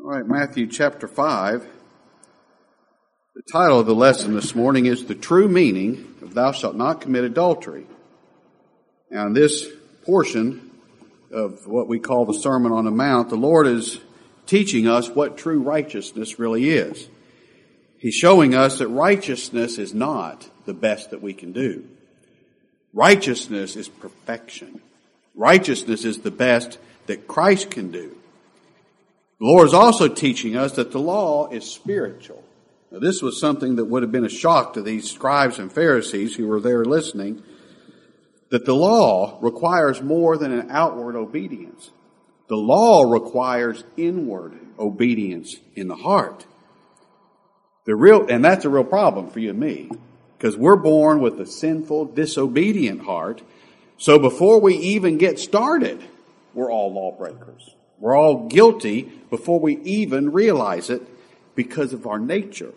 All right, Matthew chapter 5. The title of the lesson this morning is The True Meaning of Thou Shalt Not Commit Adultery. Now, in this portion of what we call the Sermon on the Mount, the Lord is teaching us what true righteousness really is. He's showing us that righteousness is not the best that we can do. Righteousness is perfection. Righteousness is the best that Christ can do. The Lord is also teaching us that the law is spiritual. Now, this was something that would have been a shock to these scribes and Pharisees who were there listening, that the law requires more than an outward obedience. The law requires inward obedience in the heart. And that's a real problem for you and me, because we're born with a sinful, disobedient heart. So before we even get started, we're all lawbreakers. We're all guilty before we even realize it because of our nature.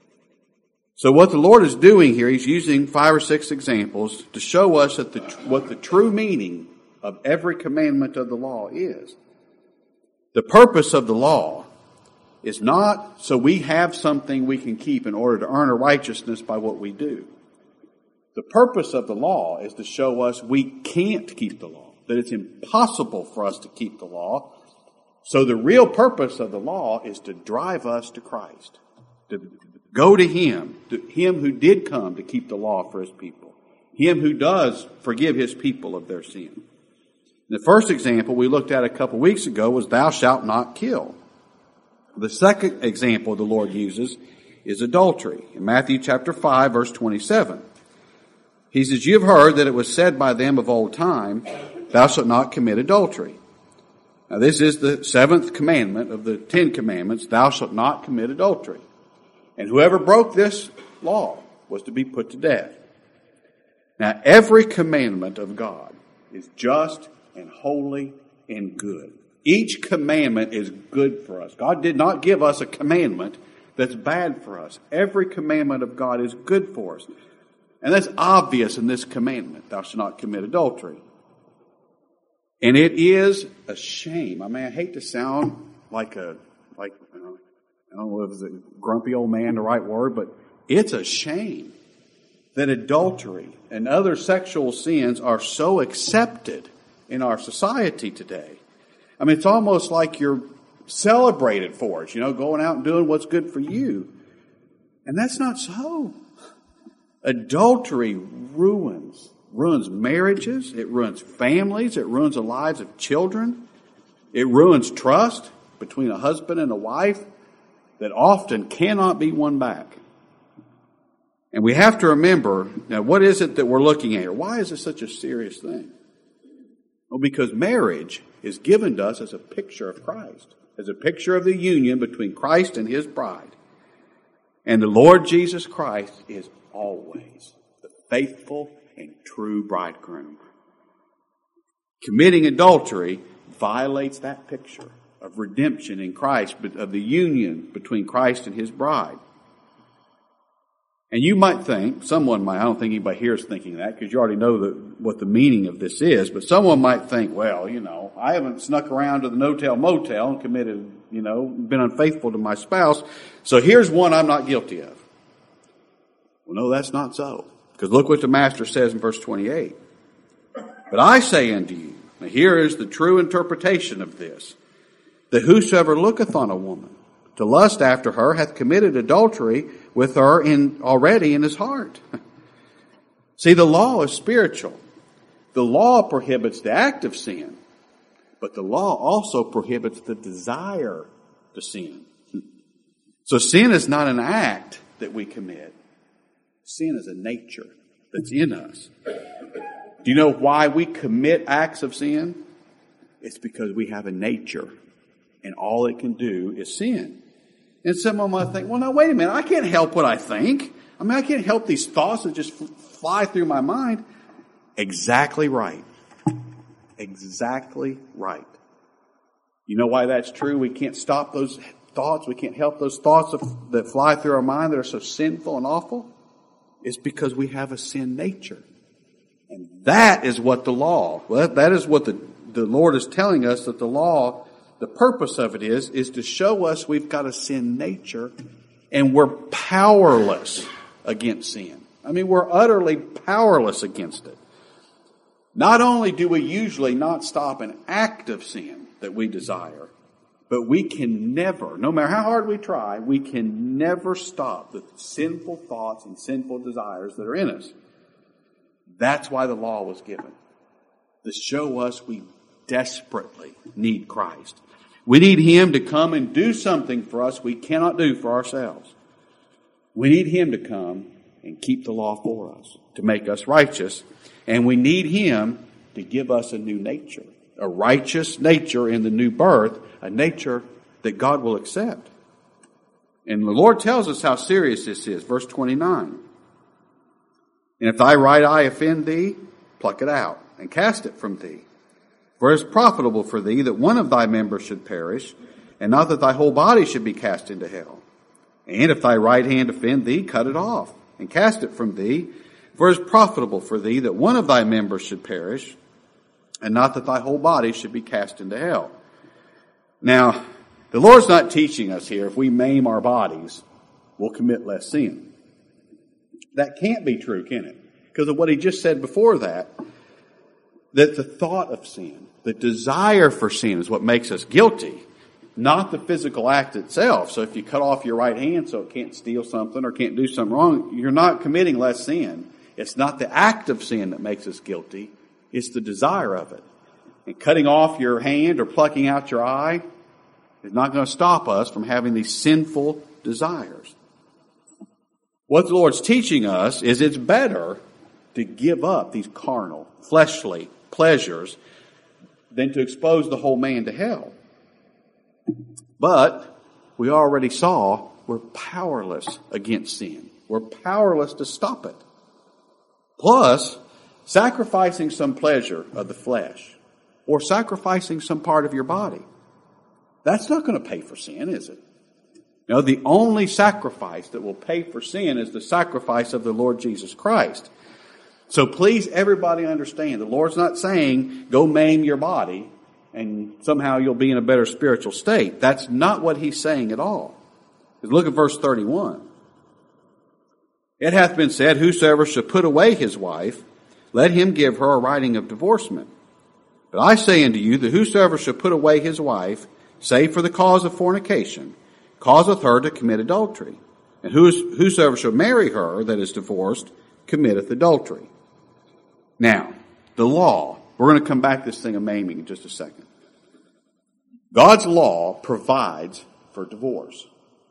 So what the Lord is doing here, He's using 5 or 6 examples to show us that what the true meaning of every commandment of the law is. The purpose of the law is not so we have something we can keep in order to earn a righteousness by what we do. The purpose of the law is to show us we can't keep the law, that it's impossible for us to keep the law. So the real purpose of the law is to drive us to Christ, to go to Him who did come to keep the law for His people, Him who does forgive His people of their sin. The first example we looked at a couple weeks ago was thou shalt not kill. The second example the Lord uses is adultery. In Matthew chapter 5, verse 27, He says, "You have heard that it was said by them of old time, thou shalt not commit adultery." Now this is the 7th commandment of the 10 commandments, thou shalt not commit adultery. And whoever broke this law was to be put to death. Now every commandment of God is just and holy and good. Each commandment is good for us. God did not give us a commandment that's bad for us. Every commandment of God is good for us. And that's obvious in this commandment, thou shalt not commit adultery. And it is a shame. I mean, I hate to sound I don't know if it's a grumpy old man, the right word, but it's a shame that adultery and other sexual sins are so accepted in our society today. I mean, it's almost like you're celebrated for it, going out and doing what's good for you. And that's not so. Adultery ruins marriages, it ruins families, it ruins the lives of children, it ruins trust between a husband and a wife that often cannot be won back. And we have to remember, now what is it that we're looking at here? Why is this such a serious thing? Well, because marriage is given to us as a picture of Christ, as a picture of the union between Christ and His bride. And the Lord Jesus Christ is always the faithful and true bridegroom. Committing adultery violates that picture of redemption in Christ, of the union between Christ and His bride. And you might think, I don't think anybody here is thinking that because you already know what the meaning of this is, but someone might think, well, I haven't snuck around to the no-tell motel and committed, been unfaithful to my spouse, so here's one I'm not guilty of. Well, no, that's not so. Because look what the Master says in verse 28. But I say unto you, now here is the true interpretation of this, that whosoever looketh on a woman to lust after her hath committed adultery with her already in his heart. See, the law is spiritual. The law prohibits the act of sin, but the law also prohibits the desire to sin. So sin is not an act that we commit. Sin is a nature that's in us. Do you know why we commit acts of sin? It's because we have a nature, and all it can do is sin. And someone might think, well, now, wait a minute, I can't help what I think. I mean, I can't help these thoughts that just fly through my mind. Exactly right. Exactly right. You know why that's true? We can't stop those thoughts. We can't help those thoughts that fly through our mind that are so sinful and awful. It's because we have a sin nature. And that is what that is what the Lord is telling us, that the law the purpose of it is to show us we've got a sin nature and we're powerless against sin. I mean, we're utterly powerless against it. Not only do we usually not stop an act of sin that we desire, but we can never, no matter how hard we try, we can never stop the sinful thoughts and sinful desires that are in us. That's why the law was given, to show us we desperately need Christ. We need Him to come and do something for us we cannot do for ourselves. We need Him to come and keep the law for us, to make us righteous. And we need Him to give us a new nature, a righteous nature in the new birth, a nature that God will accept. And the Lord tells us how serious this is. Verse 29. And if thy right eye offend thee, pluck it out and cast it from thee. For it is profitable for thee that one of thy members should perish, and not that thy whole body should be cast into hell. And if thy right hand offend thee, cut it off and cast it from thee. For it is profitable for thee that one of thy members should perish, and not that thy whole body should be cast into hell. Now, the Lord's not teaching us here if we maim our bodies, we'll commit less sin. That can't be true, can it? Because of what He just said before that the thought of sin, the desire for sin is what makes us guilty, not the physical act itself. So if you cut off your right hand so it can't steal something or can't do something wrong, you're not committing less sin. It's not the act of sin that makes us guilty. It's the desire of it. And cutting off your hand or plucking out your eye is not going to stop us from having these sinful desires. What the Lord's teaching us is it's better to give up these carnal, fleshly pleasures than to expose the whole man to hell. But we already saw we're powerless against sin. We're powerless to stop it. Plus, sacrificing some pleasure of the flesh or sacrificing some part of your body, that's not going to pay for sin, is it? No, the only sacrifice that will pay for sin is the sacrifice of the Lord Jesus Christ. So please, everybody understand, the Lord's not saying go maim your body and somehow you'll be in a better spiritual state. That's not what He's saying at all. Look at verse 31. It hath been said, whosoever shall put away his wife, let him give her a writing of divorcement. But I say unto you that whosoever shall put away his wife, save for the cause of fornication, causeth her to commit adultery. And whosoever shall marry her that is divorced, committeth adultery. Now, the law, we're going to come back to this thing of maiming in just a second. God's law provides for divorce.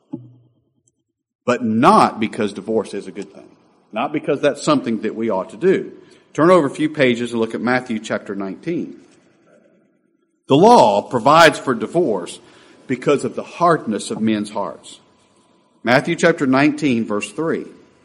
But not because divorce is a good thing. Not because that's something that we ought to do. Turn over a few pages and look at Matthew chapter 19. The law provides for divorce because of the hardness of men's hearts. Matthew chapter 19, verse 3.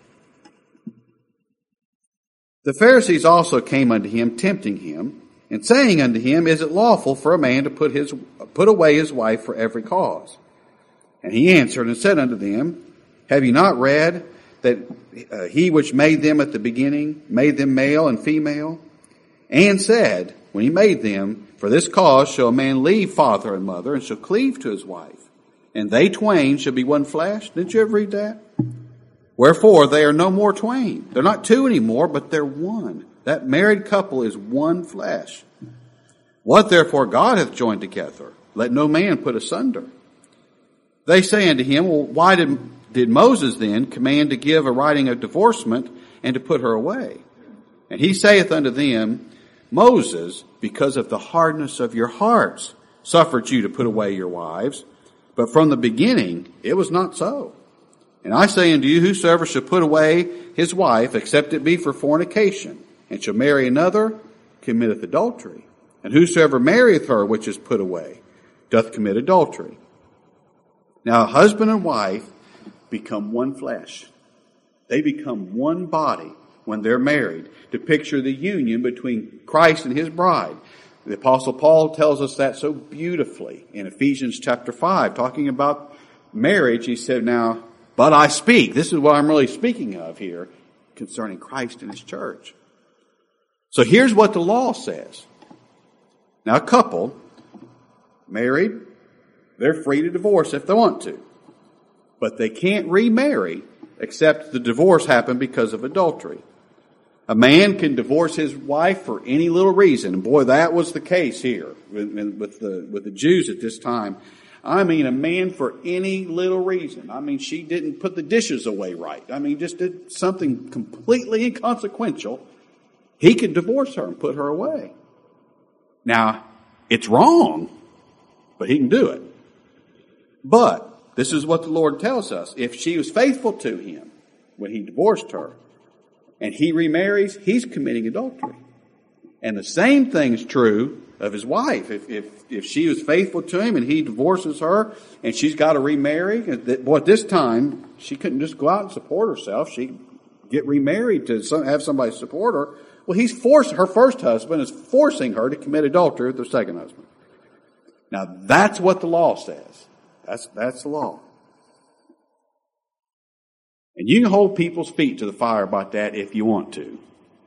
The Pharisees also came unto him, tempting him, and saying unto him, Is it lawful for a man to put away his wife for every cause? And he answered and said unto them, Have ye not read that he which made them at the beginning made them male and female? And said, when he made them, For this cause shall a man leave father and mother, and shall cleave to his wife, and they twain shall be one flesh. Didn't you ever read that? Wherefore they are no more twain. They're not two anymore, but they're one. That married couple is one flesh. What therefore God hath joined together, let no man put asunder. They say unto him, Well, why did Moses then command to give a writing of divorcement and to put her away? And he saith unto them, Moses, because of the hardness of your hearts, suffered you to put away your wives, but from the beginning it was not so. And I say unto you, whosoever shall put away his wife, except it be for fornication, and shall marry another, committeth adultery. And whosoever marrieth her which is put away, doth commit adultery. Now husband and wife become one flesh. They become one body when they're married, to picture the union between Christ and His bride. The Apostle Paul tells us that so beautifully in Ephesians chapter 5, talking about marriage. He said, Now, but I speak. This is what I'm really speaking of here concerning Christ and His church. So here's what the law says. Now, a couple, married, They're free to divorce if they want to. But they can't remarry except the divorce happened because of adultery. A man can divorce his wife for any little reason. And boy, that was the case here with the Jews at this time. I mean, a man for any little reason. I mean, she didn't put the dishes away right. I mean, just did something completely inconsequential. He could divorce her and put her away. Now, it's wrong, but he can do it. But this is what the Lord tells us. If she was faithful to him when he divorced her and he remarries, he's committing adultery. And the same thing is true of his wife. If she was faithful to him and he divorces her and she's got to remarry, boy, at this time, she couldn't just go out and support herself. She'd get remarried to have somebody support her. Well, her first husband is forcing her to commit adultery with her second husband. Now, that's what the law says. That's the law. And you can hold people's feet to the fire about that if you want to.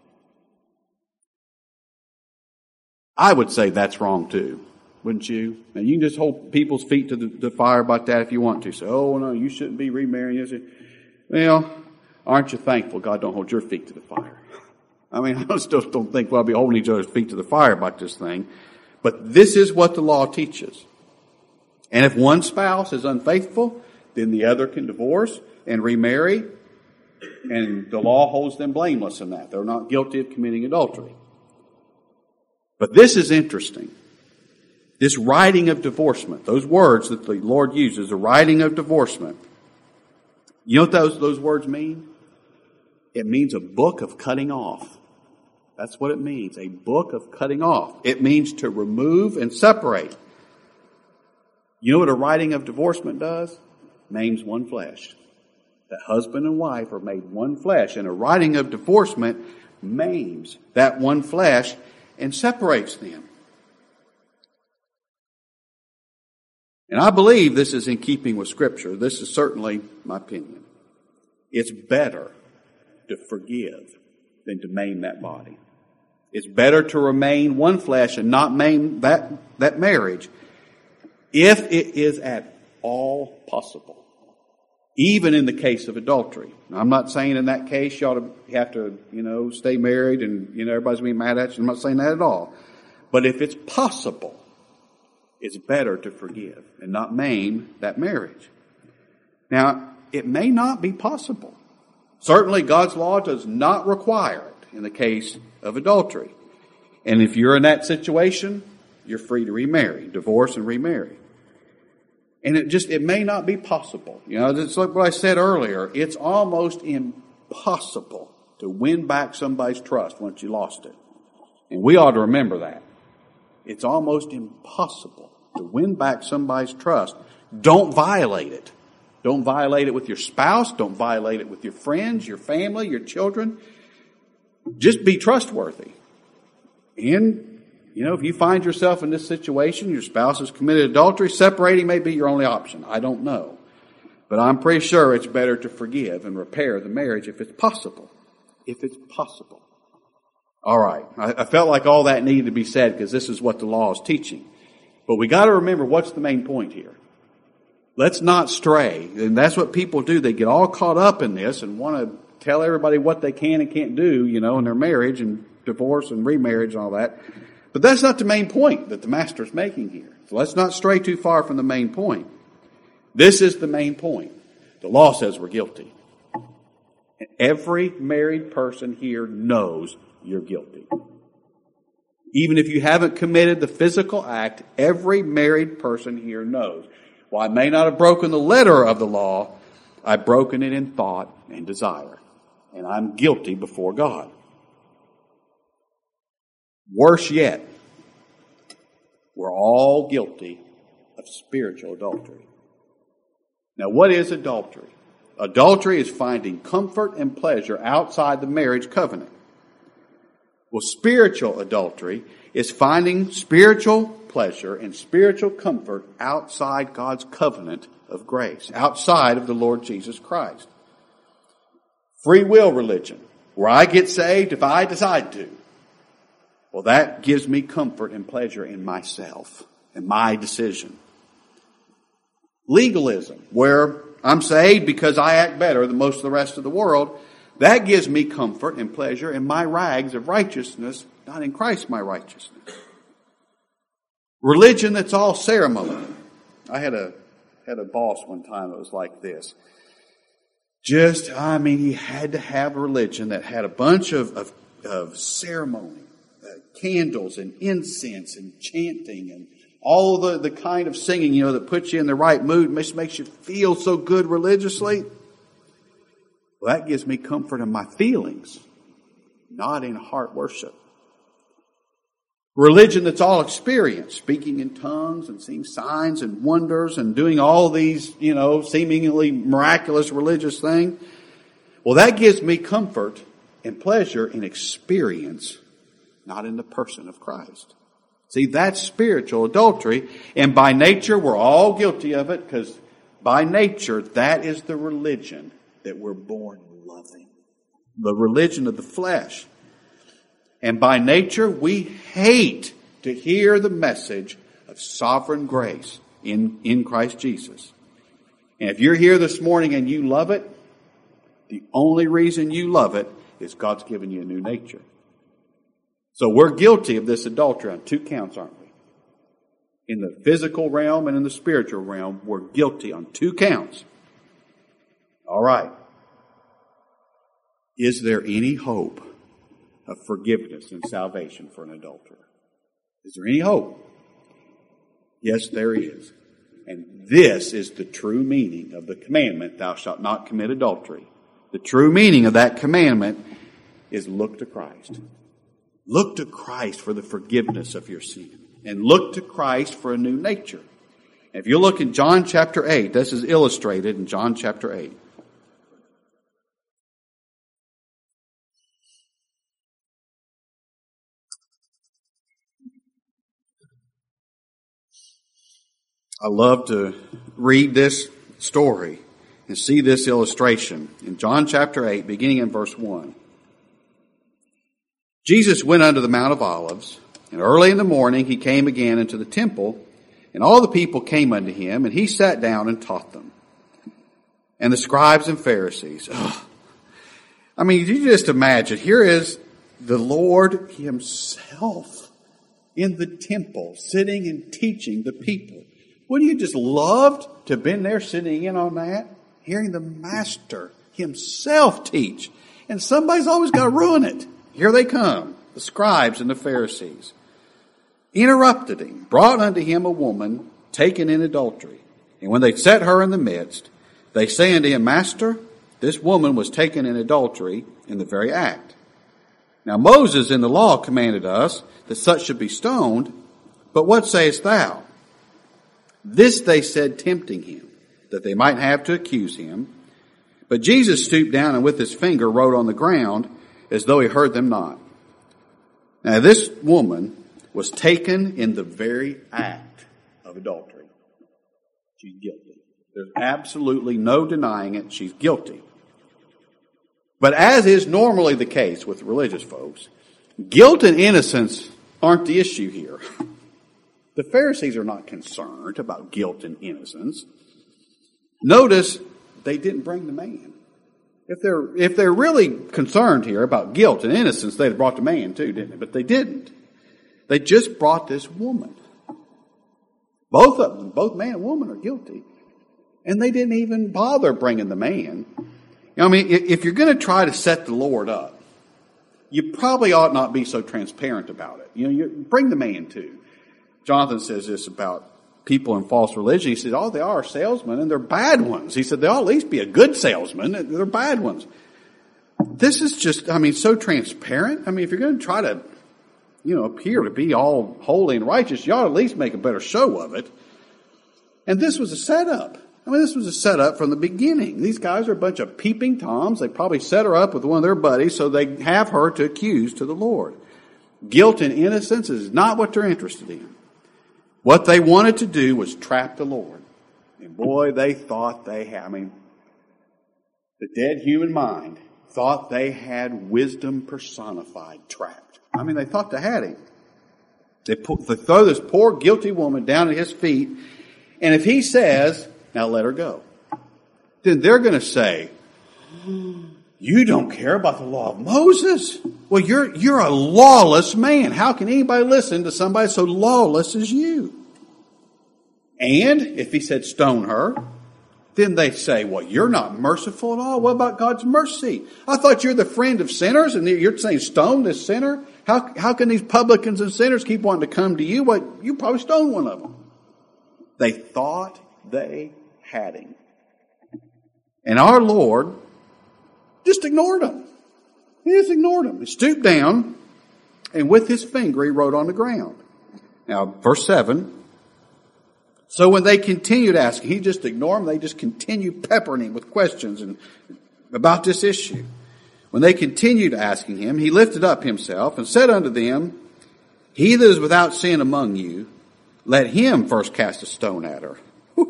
I would say that's wrong too, wouldn't you? And you can just hold people's feet to the fire about that if you want to. Say, oh, no, you shouldn't be remarrying. Well, aren't you thankful God don't hold your feet to the fire? I mean, I still don't think we'll be holding each other's feet to the fire about this thing. But this is what the law teaches. And if one spouse is unfaithful, then the other can divorce and remarry. And the law holds them blameless in that. They're not guilty of committing adultery. But this is interesting. This writing of divorcement, those words that the Lord uses, the writing of divorcement. You know what those words mean? It means a book of cutting off. That's what it means, a book of cutting off. It means to remove and separate. You know what a writing of divorcement does? Names one flesh. That husband and wife are made one flesh. And a writing of divorcement maims that one flesh and separates them. And I believe this is in keeping with Scripture. This is certainly my opinion. It's better to forgive than to maim that body. It's better to remain one flesh and not maim that marriage if it is at all possible. Even in the case of adultery. Now, I'm not saying in that case you ought to have to, stay married and, everybody's going to be mad at you. I'm not saying that at all. But if it's possible, it's better to forgive and not maim that marriage. Now, it may not be possible. Certainly, God's law does not require it in the case of adultery. And if you're in that situation, you're free to remarry, divorce and remarry. And it may not be possible. It's like what I said earlier. It's almost impossible to win back somebody's trust once you lost it. And we ought to remember that. It's almost impossible to win back somebody's trust. Don't violate it. Don't violate it with your spouse. Don't violate it with your friends, your family, your children. Just be trustworthy. And if you find yourself in this situation, your spouse has committed adultery, separating may be your only option. I don't know. But I'm pretty sure it's better to forgive and repair the marriage if it's possible. If it's possible. All right. I felt like all that needed to be said because this is what the law is teaching. But we got to remember what's the main point here. Let's not stray. And that's what people do. They get all caught up in this and want to tell everybody what they can and can't do, in their marriage and divorce and remarriage and all that. But that's not the main point that the Master's making here. So let's not stray too far from the main point. This is the main point. The law says we're guilty. And every married person here knows you're guilty. Even if you haven't committed the physical act, every married person here knows. While I may not have broken the letter of the law, I've broken it in thought and desire. And I'm guilty before God. Worse yet, we're all guilty of spiritual adultery. Now, what is adultery? Adultery is finding comfort and pleasure outside the marriage covenant. Well, spiritual adultery is finding spiritual pleasure and spiritual comfort outside God's covenant of grace, outside of the Lord Jesus Christ. Free will religion, where I get saved if I decide to. Well, that gives me comfort and pleasure in myself and my decision. Legalism, where I'm saved because I act better than most of the rest of the world. That gives me comfort and pleasure in my rags of righteousness, not in Christ my righteousness. Religion that's all ceremony. I had a boss one time that was like this. He had to have a religion that had a bunch of ceremony, candles and incense and chanting and all the kind of singing, that puts you in the right mood, makes you feel so good religiously. Well, that gives me comfort in my feelings, not in heart worship. Religion that's all experience, speaking in tongues and seeing signs and wonders and doing all these, seemingly miraculous religious things. Well, that gives me comfort and pleasure in experience, not in the person of Christ. See, that's spiritual adultery, and by nature we're all guilty of it, because by nature that is the religion that we're born loving. The religion of the flesh. And by nature, we hate to hear the message of sovereign grace in Christ Jesus. And if you're here this morning and you love it, the only reason you love it is God's given you a new nature. So we're guilty of this adultery on 2 counts, aren't we? In the physical realm and in the spiritual realm, we're guilty on 2 counts. All right. Is there any hope of forgiveness and salvation for an adulterer? Is there any hope? Yes, there is. And this is the true meaning of the commandment, thou shalt not commit adultery. The true meaning of that commandment is look to Christ. Look to Christ for the forgiveness of your sin. And look to Christ for a new nature. And if you look in John chapter 8, this is illustrated in John chapter 8. I love to read this story and see this illustration. In John chapter 8, beginning in verse 1. Jesus went unto the Mount of Olives, and early in the morning he came again into the temple, and all the people came unto him, and he sat down and taught them. And the scribes and Pharisees. You just imagine, here is the Lord himself in the temple, sitting and teaching the people. Wouldn't you just loved to have been there sitting in on that? Hearing the Master himself teach. And somebody's always got to ruin it. Here they come, the scribes and the Pharisees. Interrupted him, brought unto him a woman taken in adultery. And when they set her in the midst, they say unto him, Master, this woman was taken in adultery in the very act. Now Moses in the law commanded us that such should be stoned, but what sayest thou? This they said, tempting him, that they might have to accuse him. But Jesus stooped down and with his finger wrote on the ground, as though he heard them not. Now this woman was taken in the very act of adultery. She's guilty. There's absolutely no denying it. She's guilty. But as is normally the case with religious folks, guilt and innocence aren't the issue here. The Pharisees are not concerned about guilt and innocence. Notice they didn't bring the man. If they're really concerned here about guilt and innocence, they'd have brought the man too, didn't they? But they didn't. They just brought this woman. Both of them, both man and woman, are guilty. And they didn't even bother bringing the man. If you're going to try to set the Lord up, you probably ought not be so transparent about it. You bring the man too. Jonathan says this about people in false religion. He said, they are salesmen and they're bad ones. He said, they'll at least be a good salesman. They're bad ones. This is just, so transparent. If you're going to try to, appear to be all holy and righteous, you ought to at least make a better show of it. And this was a setup. This was a setup from the beginning. These guys are a bunch of peeping Toms. They probably set her up with one of their buddies so they have her to accuse to the Lord. Guilt and innocence is not what they're interested in. What they wanted to do was trap the Lord. And boy, they thought they had, the dead human mind thought they had wisdom personified trapped. They thought they had him. They throw this poor guilty woman down at his feet. And if he says, Now let her go. Then they're going to say, you don't care about the law of Moses? Well, you're a lawless man. How can anybody listen to somebody so lawless as you? And if he said stone her, then they say, well, you're not merciful at all. What about God's mercy? I thought you're the friend of sinners, and you're saying stone this sinner? How can these publicans and sinners keep wanting to come to you? Well, you probably stoned one of them. They thought they had him. And our Lord just ignored them. He just ignored them. He stooped down, and with his finger he wrote on the ground. Now, verse 7. So when they continued asking, he just ignored them. They just continued peppering him with questions about this issue. When they continued asking him, he lifted up himself and said unto them, he that is without sin among you, let him first cast a stone at her.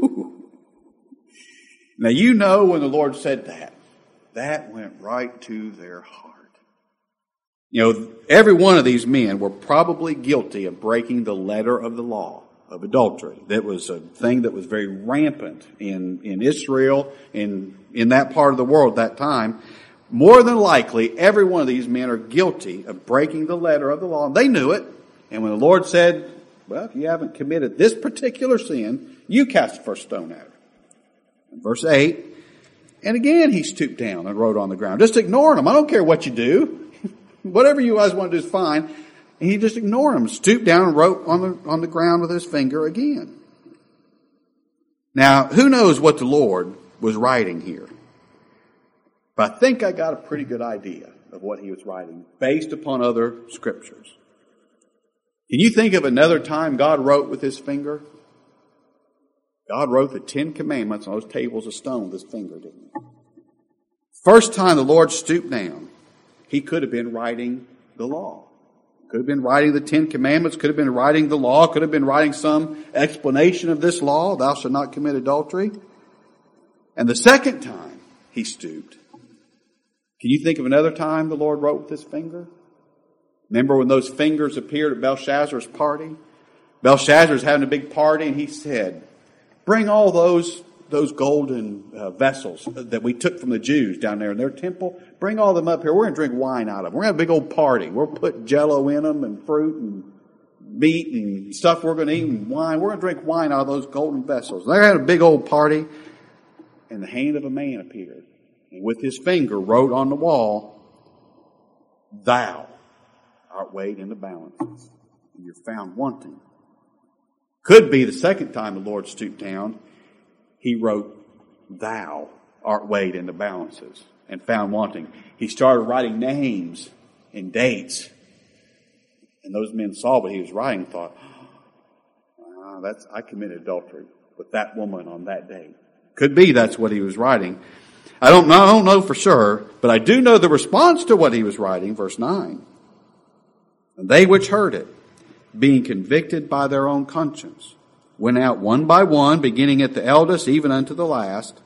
Now, you know when the Lord said that, that went right to their heart. You know, every one of these men were probably guilty of breaking the letter of the law of adultery. That was a thing that was very rampant in Israel, in that part of the world at that time. More than likely, every one of these men are guilty of breaking the letter of the law. They knew it. And when the Lord said, well, if you haven't committed this particular sin, you cast the first stone at her. In verse 8, and again he stooped down and wrote on the ground. Just ignoring them. I don't care what you do. Whatever you guys want to do is fine. And he just ignored them, stooped down and wrote on the ground with his finger again. Now, who knows what the Lord was writing here? But I think I got a pretty good idea of what he was writing based upon other scriptures. Can you think of another time God wrote with his finger? God wrote the 10 Commandments on those tables of stone with his finger, didn't he? First time the Lord stooped down, he could have been writing the law. Could have been writing the 10 Commandments, could have been writing the law, could have been writing some explanation of this law, thou shalt not commit adultery. And the second time he stooped, can you think of another time the Lord wrote with his finger? Remember when those fingers appeared at Belshazzar's party? Belshazzar's having a big party, and he said, bring all those golden vessels that we took from the Jews down there in their temple. Bring all them up here. We're going to drink wine out of them. We're going to have a big old party. We'll put jello in them and fruit and meat and stuff we're going to eat and wine. We're going to drink wine out of those golden vessels. They had a big old party, and the hand of a man appeared. And with his finger wrote on the wall, thou art weighed in the balances, and you're found wanting. Could be the second time the Lord stooped down, he wrote, thou art weighed in the balances and found wanting. He started writing names and dates. And those men saw what he was writing and thought, I committed adultery with that woman on that day. Could be that's what he was writing. I don't know for sure, but I do know the response to what he was writing, verse 9. And they which heard it, being convicted by their own conscience, went out one by one, beginning at the eldest, even unto the last.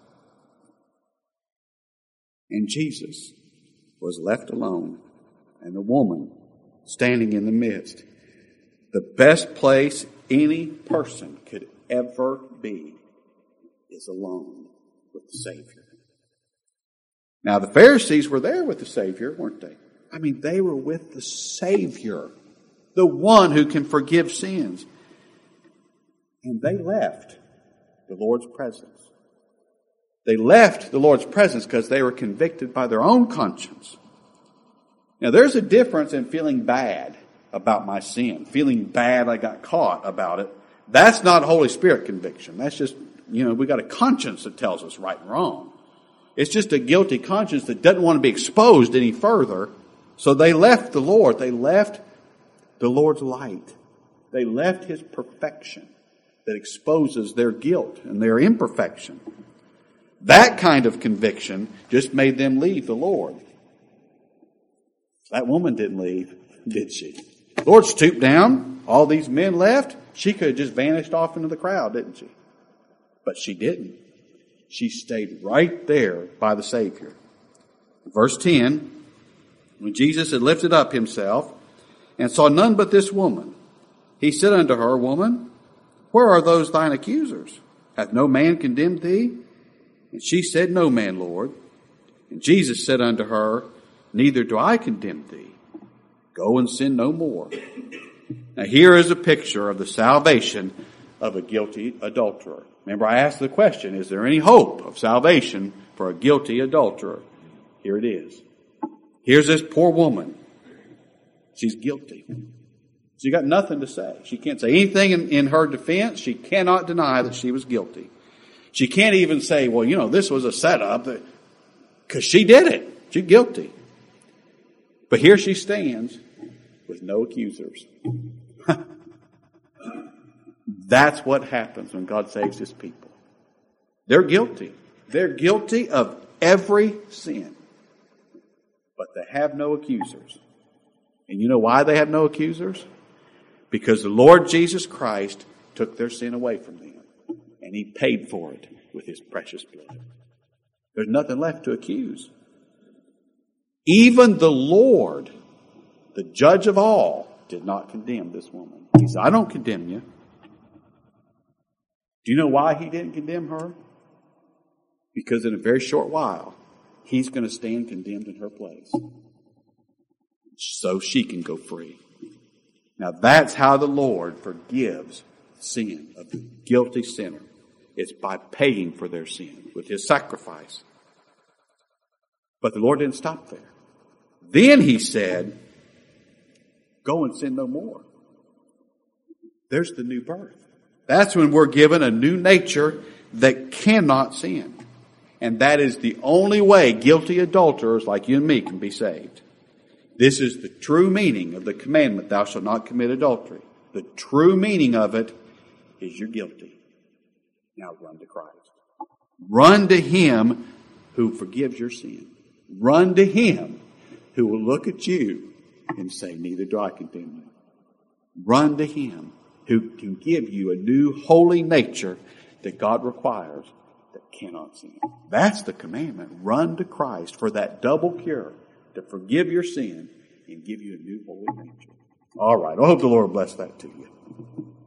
And Jesus was left alone, and the woman standing in the midst. The best place any person could ever be is alone with the Savior. Now, the Pharisees were there with the Savior, weren't they? I mean, they were with the Savior, the one who can forgive sins. And they left the Lord's presence. They left the Lord's presence because they were convicted by their own conscience. Now, there's a difference in feeling bad about my sin, feeling bad I got caught about it. That's not Holy Spirit conviction. That's just, we got a conscience that tells us right and wrong. It's just a guilty conscience that doesn't want to be exposed any further. So they left the Lord. They left the Lord's light. They left his perfection that exposes their guilt and their imperfection. That kind of conviction just made them leave the Lord. That woman didn't leave, did she? The Lord stooped down. All these men left. She could have just vanished off into the crowd, didn't she? But she didn't. She stayed right there by the Savior. Verse 10, when Jesus had lifted up himself and saw none but this woman, he said unto her, Woman, where are those thine accusers? Hath no man condemned thee? And she said, No man, Lord. And Jesus said unto her, Neither do I condemn thee. Go and sin no more. Now here is a picture of the salvation of a guilty adulterer. Remember, I asked the question, is there any hope of salvation for a guilty adulterer? Here it is. Here's this poor woman. She's guilty. She got nothing to say. She can't say anything in her defense. She cannot deny that she was guilty. She can't even say, well, this was a setup, because she did it. She's guilty. But here she stands with no accusers. That's what happens when God saves His people. They're guilty. They're guilty of every sin. But they have no accusers. And you know why they have no accusers? Because the Lord Jesus Christ took their sin away from them. And He paid for it with His precious blood. There's nothing left to accuse. Even the Lord, the judge of all, did not condemn this woman. He said, I don't condemn you. Do you know why He didn't condemn her? Because in a very short while, He's going to stand condemned in her place. So she can go free. Now that's how the Lord forgives sin of the guilty sinner. It's by paying for their sin with His sacrifice. But the Lord didn't stop there. Then He said, go and sin no more. There's the new birth. That's when we're given a new nature that cannot sin. And that is the only way guilty adulterers like you and me can be saved. This is the true meaning of the commandment, thou shalt not commit adultery. The true meaning of it is you're guilty. Now run to Christ. Run to Him who forgives your sin. Run to Him who will look at you and say, neither do I condemn you. Run to Him who can give you a new holy nature that God requires that cannot sin. That's the commandment. Run to Christ for that double cure to forgive your sin and give you a new holy nature. All right. I hope the Lord bless that to you.